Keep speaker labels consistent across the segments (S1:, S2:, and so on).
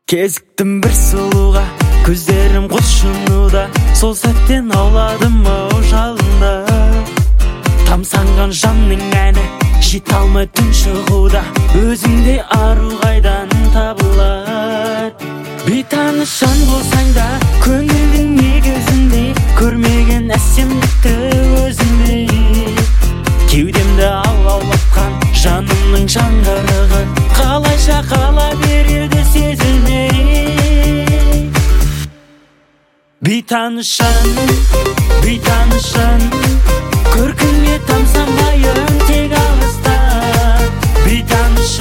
S1: Кезіктім бір сұлуға, көздерім құлшынуда, сол сәттен ауладым ау жалында. Тамсанған жанның әні, жете алмай түн шығуда, өзіңде ару қайдан табылады. Бейтаныс жан болсаң да, көңілдің негізінде, көрмеген әсемдікті өзіңде. Кеудемді алаулатқан жанымның жаңғырығы, қалайша қала береді сезілмей. Бейтаныс жан, көркіңе тамсанбайын тек алыстан. Бейтаныс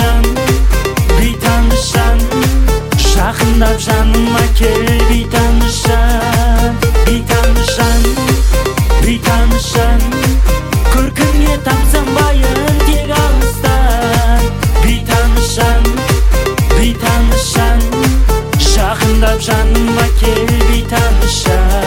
S1: жан, жақындап жаныма кел. Бейтаныс жан, көркіңе тамсанбайын тек алыстан. Бейтаныс жан, жақындап жаныма кел. Бейтаныс жан.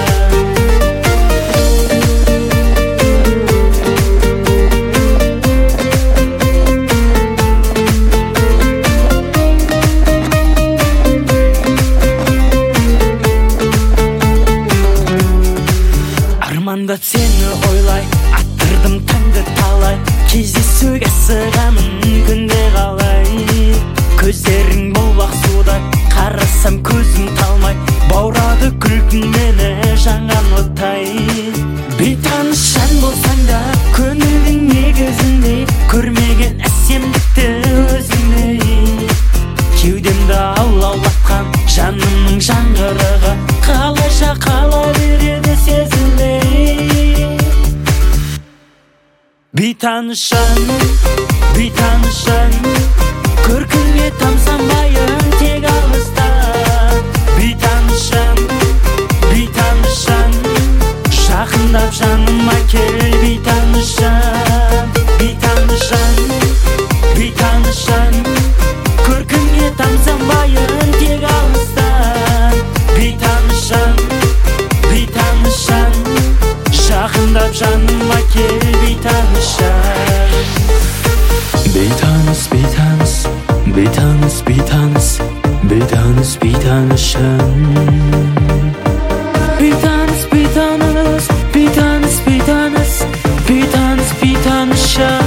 S1: Армандап сені ойлай, аттырдым таңды талай, кездесуге асығамын күнде қалай. Көздерің бұлбақ судай, қарасам көзім талмай, баурады күлкің мені жаңған оттай. Бейтаныс жан болсаң да, көңілдің негізінде, көрмеген әсемдікті өзіңде. Кеудемді алаулатқан жанымның жаңғырығы, қалайша қала береді сезілмей. Бейтаныс жан, көркіңе тамсанбайын тек алыстан. Бейтаныс жан, жақындап жаныма кел. Бейтаныс жан, көркіңе тамсанбайын тек алыстан. Бейтаныс жан, жақындап жаныма кел. Бейтаныс жан. Бейтаныс жан. Бейтаныс жан.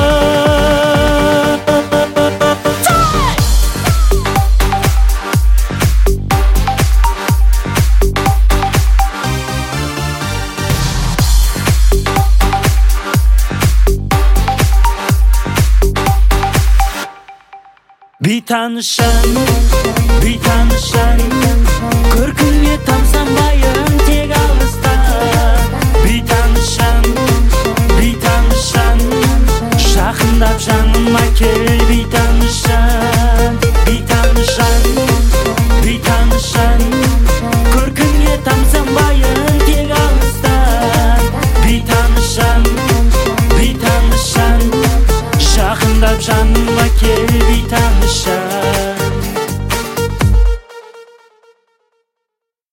S1: Бейтаныс жан, көркіңе тамсанбайын тек алыстан. Бейтаныс жан, жақындап жаныма кел. Бейтаныс жан, көркіңе тамсанбайын тек алыстан. Бейтаныс жан, жақындап жаныма кел. Бейтаныс жан.